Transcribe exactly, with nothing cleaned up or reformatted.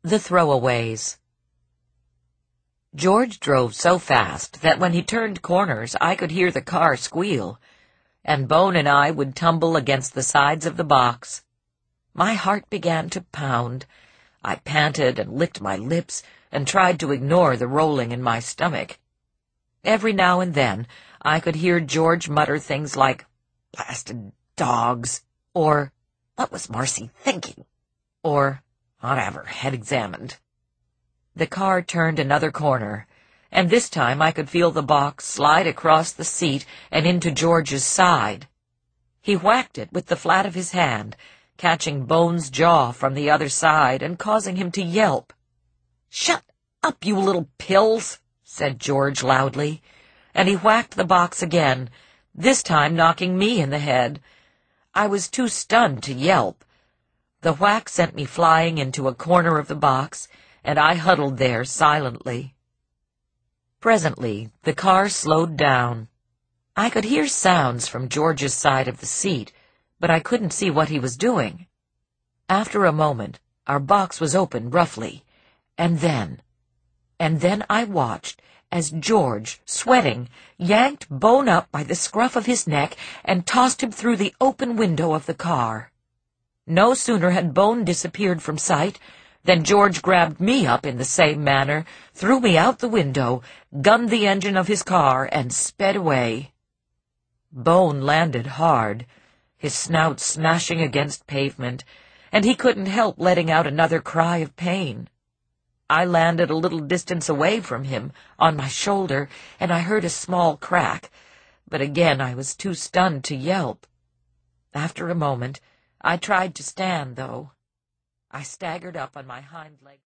The Throwaways. George drove so fast that when he turned corners I could hear the car squeal, and Bone and I would tumble against the sides of the box. My heart began to pound. I panted and licked my lips and tried to ignore the rolling in my stomach. Every now and then I could hear George mutter things like, "Blasted dogs," or "What was Marcy thinking?" or "Whatever, head examined." The car turned another corner, and this time I could feel the box slide across the seat and into George's side. He whacked it with the flat of his hand, catching Bone's jaw from the other side and causing him to yelp. "Shut up, you little pills," said George loudly, and he whacked the box again, this time knocking me in the head. I was too stunned to yelp. The whack sent me flying into a corner of the box, and I huddled there silently. Presently, the car slowed down. I could hear sounds from George's side of the seat, but I couldn't see what he was doing. After a moment, our box was opened roughly, and then, and then I watched as George, sweating, yanked Bone up by the scruff of his neck and tossed him through the open window of the car. No sooner had Bone disappeared from sight than George grabbed me up in the same manner, threw me out the window, gunned the engine of his car, and sped away. Bone landed hard, his snout smashing against pavement, and he couldn't help letting out another cry of pain. I landed a little distance away from him, on my shoulder, and I heard a small crack, but again I was too stunned to yelp. After a moment, I tried to stand, though. I staggered up on my hind legs.